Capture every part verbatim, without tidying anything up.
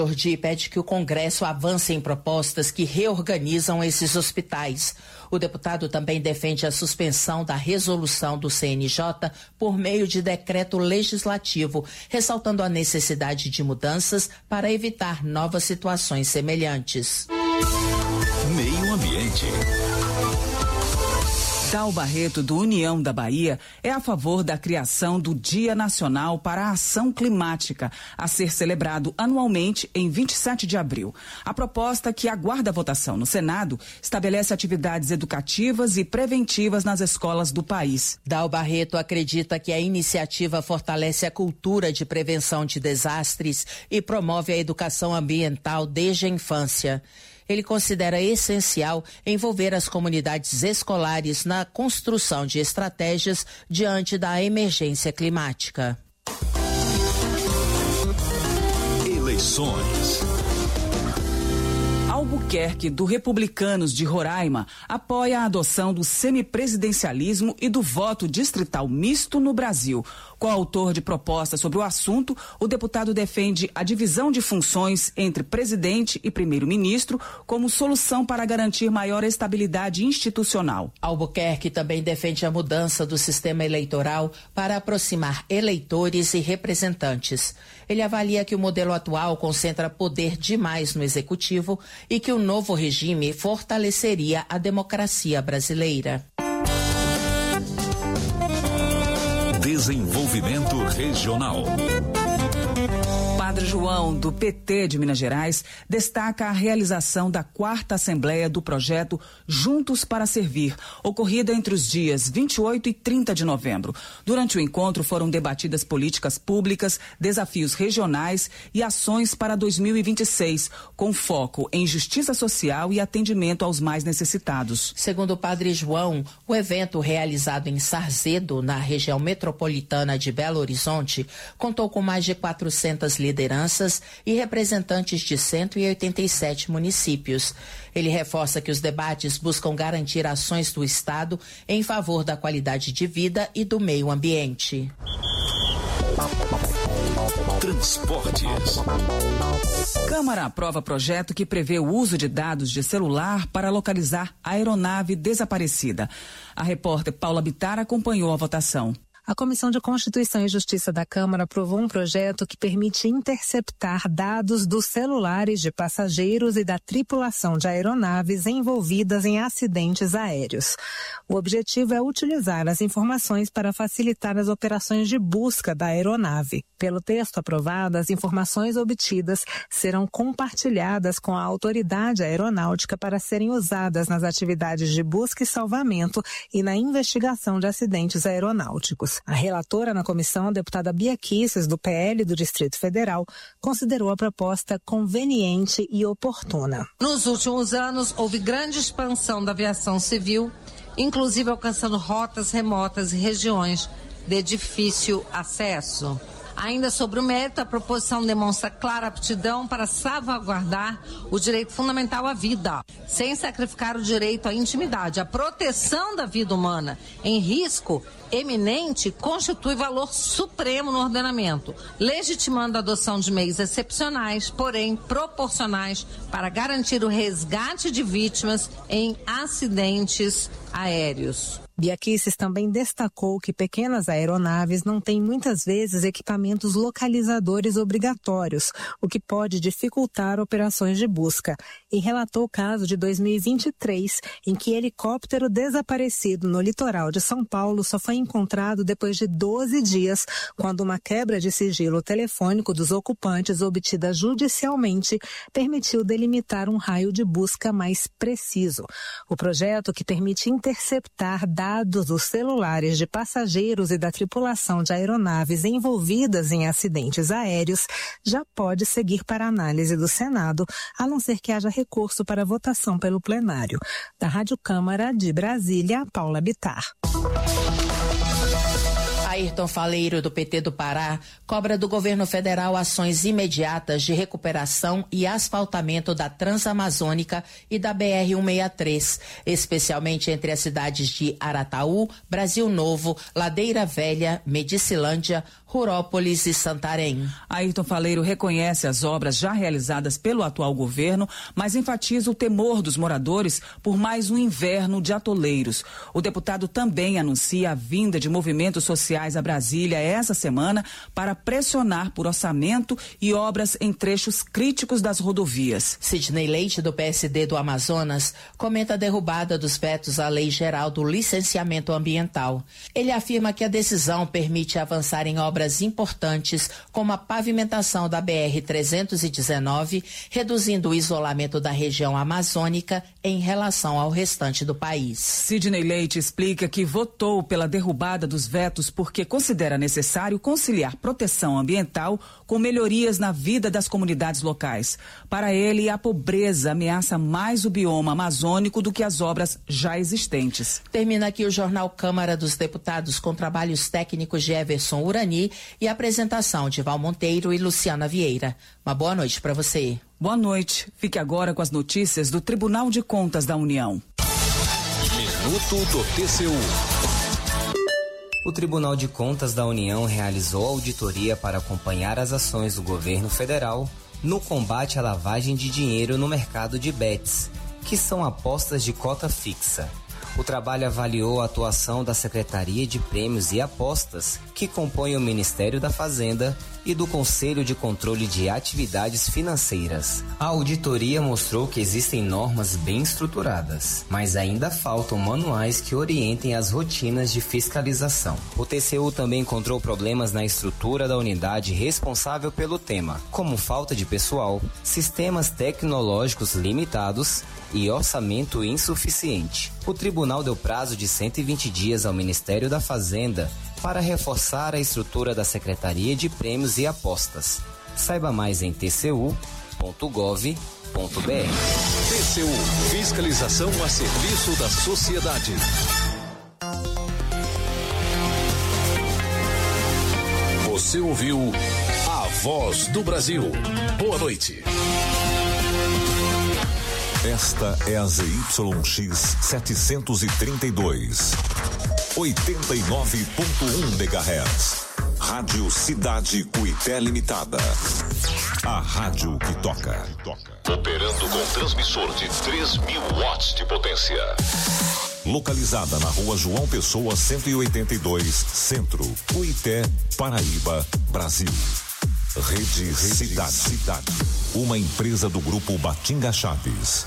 Jordi pede que o Congresso avance em propostas que reorganizam esses hospitais. O deputado também defende a suspensão da resolução do C N J por meio de decreto legislativo, ressaltando a necessidade de mudanças para evitar novas situações semelhantes. Meio Ambiente. Dal Barreto, do União da Bahia, é a favor da criação do Dia Nacional para a Ação Climática, a ser celebrado anualmente em vinte e sete de abril. A proposta, que aguarda votação no Senado, estabelece atividades educativas e preventivas nas escolas do país. Dal Barreto acredita que a iniciativa fortalece a cultura de prevenção de desastres e promove a educação ambiental desde a infância. Ele considera essencial envolver as comunidades escolares na construção de estratégias diante da emergência climática. Eleições. Albuquerque, do Republicanos de Roraima, apoia a adoção do semipresidencialismo e do voto distrital misto no Brasil. Coautor de proposta sobre o assunto, o deputado defende a divisão de funções entre presidente e primeiro-ministro como solução para garantir maior estabilidade institucional. Albuquerque também defende a mudança do sistema eleitoral para aproximar eleitores e representantes. Ele avalia que o modelo atual concentra poder demais no executivo e que o novo regime fortaleceria a democracia brasileira. Desenvolvimento Regional. Padre João, do P T de Minas Gerais, destaca a realização da quarta Assembleia do projeto Juntos para Servir, ocorrida entre os dias vinte e oito e trinta de novembro. Durante o encontro foram debatidas políticas públicas, desafios regionais e ações para dois mil e vinte e seis, com foco em justiça social e atendimento aos mais necessitados. Segundo o Padre João, o evento realizado em Sarzedo, na região metropolitana de Belo Horizonte, contou com mais de quatrocentas lideranças e representantes de cento e oitenta e sete municípios. Ele reforça que os debates buscam garantir ações do Estado em favor da qualidade de vida e do meio ambiente. Transportes. Câmara aprova projeto que prevê o uso de dados de celular para localizar a aeronave desaparecida. A repórter Paula Bittar acompanhou a votação. A Comissão de Constituição e Justiça da Câmara aprovou um projeto que permite interceptar dados dos celulares de passageiros e da tripulação de aeronaves envolvidas em acidentes aéreos. O objetivo é utilizar as informações para facilitar as operações de busca da aeronave. Pelo texto aprovado, as informações obtidas serão compartilhadas com a autoridade aeronáutica para serem usadas nas atividades de busca e salvamento e na investigação de acidentes aeronáuticos. A relatora na comissão, a deputada Bia Kicis, do P L do Distrito Federal, considerou a proposta conveniente e oportuna. Nos últimos anos, houve grande expansão da aviação civil, inclusive alcançando rotas remotas e regiões de difícil acesso. Ainda sobre o mérito, a proposição demonstra clara aptidão para salvaguardar o direito fundamental à vida, sem sacrificar o direito à intimidade. A proteção da vida humana em risco eminente constitui valor supremo no ordenamento, legitimando a adoção de meios excepcionais, porém proporcionais, para garantir o resgate de vítimas em acidentes aéreos. Bia Kicis também destacou que pequenas aeronaves não têm muitas vezes equipamentos localizadores obrigatórios, o que pode dificultar operações de busca, e relatou o caso de dois mil e vinte e três, em que helicóptero desaparecido no litoral de São Paulo só foi encontrado depois de doze dias, quando uma quebra de sigilo telefônico dos ocupantes obtida judicialmente permitiu delimitar um raio de busca mais preciso. O projeto, que permite interceptar dados dos celulares de passageiros e da tripulação de aeronaves envolvidas em acidentes aéreos, já pode seguir para análise do Senado, a não ser que haja recurso para votação pelo plenário. Da Rádio Câmara de Brasília, Paula Bittar. A Ayrton Faleiro, do P T do Pará, cobra do governo federal ações imediatas de recuperação e asfaltamento da Transamazônica e da B R cento e sessenta e três, especialmente entre as cidades de Arataú, Brasil Novo, Ladeira Velha, Medicilândia, Rurópolis e Santarém. Ayrton Faleiro reconhece as obras já realizadas pelo atual governo, mas enfatiza o temor dos moradores por mais um inverno de atoleiros. O deputado também anuncia a vinda de movimentos sociais a Brasília essa semana para pressionar por orçamento e obras em trechos críticos das rodovias. Sidney Leite, do P S D do Amazonas, comenta a derrubada dos vetos à Lei Geral do Licenciamento Ambiental. Ele afirma que a decisão permite avançar em obras importantes, como a pavimentação da B R trezentos e dezenove, reduzindo o isolamento da região amazônica em relação ao restante do país. Sidney Leite explica que votou pela derrubada dos vetos porque considera necessário conciliar proteção ambiental com melhorias na vida das comunidades locais. Para ele, a pobreza ameaça mais o bioma amazônico do que as obras já existentes. Termina aqui o Jornal Câmara dos Deputados com trabalhos técnicos de Everson Urani e apresentação de Val Monteiro e Luciana Vieira. Uma boa noite para você. Boa noite. Fique agora com as notícias do Tribunal de Contas da União. Minuto do T C U. O Tribunal de Contas da União realizou auditoria para acompanhar as ações do governo federal no combate à lavagem de dinheiro no mercado de bets, que são apostas de cota fixa. O trabalho avaliou a atuação da Secretaria de Prêmios e Apostas, que compõe o Ministério da Fazenda, e do Conselho de Controle de Atividades Financeiras. A auditoria mostrou que existem normas bem estruturadas, mas ainda faltam manuais que orientem as rotinas de fiscalização. O T C U também encontrou problemas na estrutura da unidade responsável pelo tema, como falta de pessoal, sistemas tecnológicos limitados e orçamento insuficiente. O tribunal deu prazo de cento e vinte dias ao Ministério da Fazenda para reforçar a estrutura da Secretaria de Prêmios e Apostas. Saiba mais em t c u ponto gov ponto b r. T C U, fiscalização a serviço da sociedade. Você ouviu a Voz do Brasil. Boa noite. Esta é a Z Y X setecentos e trinta e dois, oitenta e nove ponto um megahertz. Rádio Cidade Cuité Limitada. A rádio que toca. Operando com transmissor de três mil watts de potência. Localizada na Rua João Pessoa cento e oitenta e dois, Centro, Cuité, Paraíba, Brasil. Rede, Rede Cidade. Cidade. Uma empresa do Grupo Batinga Chaves.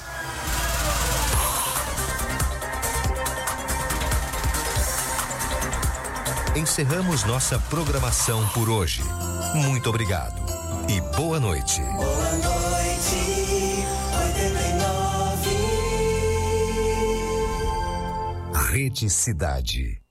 Encerramos nossa programação por hoje. Muito obrigado e boa noite. Boa noite, oitenta e nove. Rede Cidade.